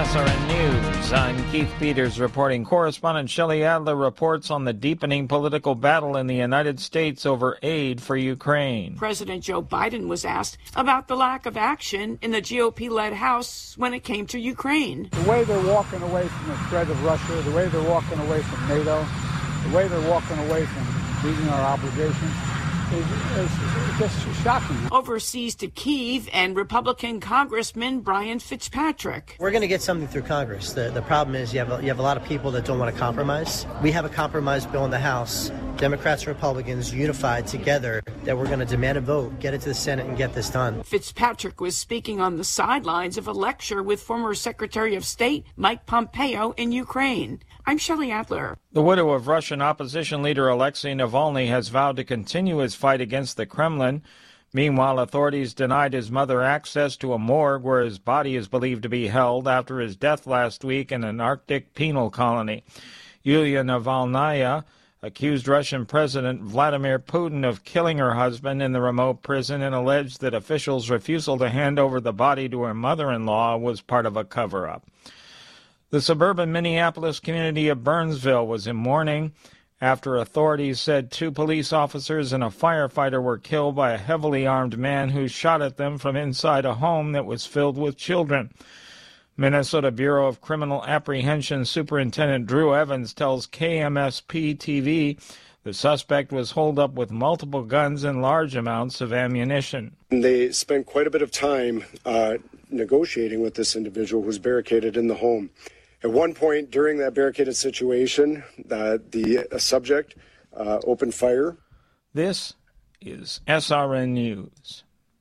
SRN News. I'm Keith Peters reporting. Correspondent Shelley Adler reports on the deepening political battle in the United States over aid for Ukraine. President Joe Biden was asked about the lack of action in the GOP-led House when it came to Ukraine. The way they're walking away from the threat of Russia, the way they're walking away from NATO, the way they're walking away from meeting our obligations, it's just shocking. Overseas to Kyiv and Republican Congressman Brian Fitzpatrick. We're going to get something through Congress. The problem is you have a lot of people that don't want to compromise. We have a compromise bill in the House, Democrats and Republicans unified together, that we're going to demand a vote, get it to the Senate, and get this done. Fitzpatrick was speaking on the sidelines of a lecture with former Secretary of State Mike Pompeo in Ukraine. I'm Shelley Adler. The widow of Russian opposition leader Alexei Navalny has vowed to continue his fight against the Kremlin. Meanwhile, authorities denied his mother access to a morgue where his body is believed to be held after his death last week in an Arctic penal colony. Yulia Navalnaya accused Russian President Vladimir Putin of killing her husband in the remote prison and alleged that officials' refusal to hand over the body to her mother-in-law was part of a cover-up. The suburban Minneapolis community of Burnsville was in mourning after authorities said 2 police officers and a firefighter were killed by a heavily armed man who shot at them from inside a home that was filled with children. Minnesota Bureau of Criminal Apprehension Superintendent Drew Evans tells KMSP-TV the suspect was holed up with multiple guns and large amounts of ammunition. They spent quite a bit of time negotiating with this individual who was barricaded in the home. At one point during that barricaded situation, the subject opened fire. This is SRN News.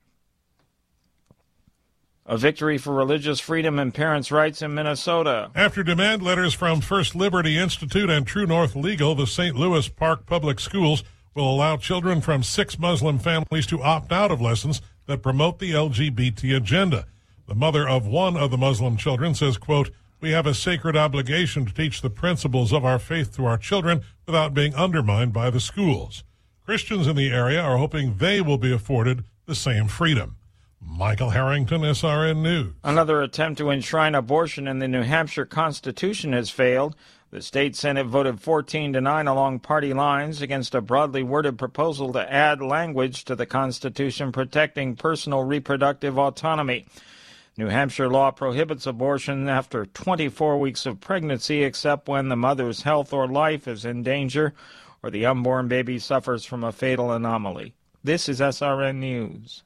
A victory for religious freedom and parents' rights in Minnesota. After demand letters from First Liberty Institute and True North Legal, the St. Louis Park Public Schools will allow children from 6 Muslim families to opt out of lessons that promote the LGBT agenda. The mother of one of the Muslim children says, quote, "We have a sacred obligation to teach the principles of our faith to our children without being undermined by the schools." Christians in the area are hoping they will be afforded the same freedom. Michael Harrington, SRN News. Another attempt to enshrine abortion in the New Hampshire Constitution has failed. The state Senate voted 14-9 along party lines against a broadly worded proposal to add language to the Constitution protecting personal reproductive autonomy. New Hampshire law prohibits abortion after 24 weeks of pregnancy except when the mother's health or life is in danger or the unborn baby suffers from a fatal anomaly. This is SRN News.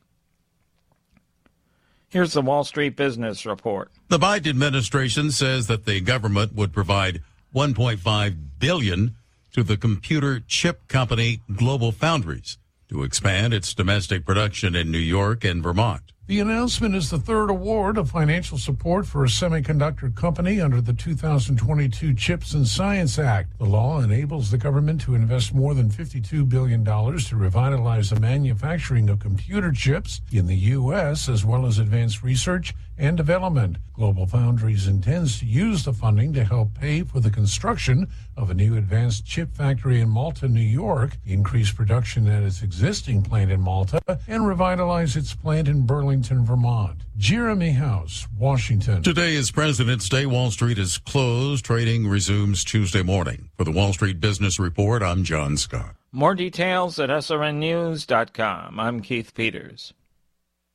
Here's the Wall Street Business Report. The Biden administration says that the government would provide $1.5 billion to the computer chip company GlobalFoundries to expand its domestic production in New York and Vermont. The announcement is the third award of financial support for a semiconductor company under the 2022 CHIPS and Science Act. The law enables the government to invest more than $52 billion to revitalize the manufacturing of computer chips in the U.S., as well as advance research and development. GlobalFoundries intends to use the funding to help pay for the construction of a new advanced chip factory in Malta, New York, increase production at its existing plant in Malta, and revitalize its plant in Burlington, Vermont. Jeremy House, Washington. Today is President's Day. Wall Street is closed. Trading resumes Tuesday morning. For the Wall Street Business Report, I'm John Scott. More details at srnnews.com. I'm Keith Peters.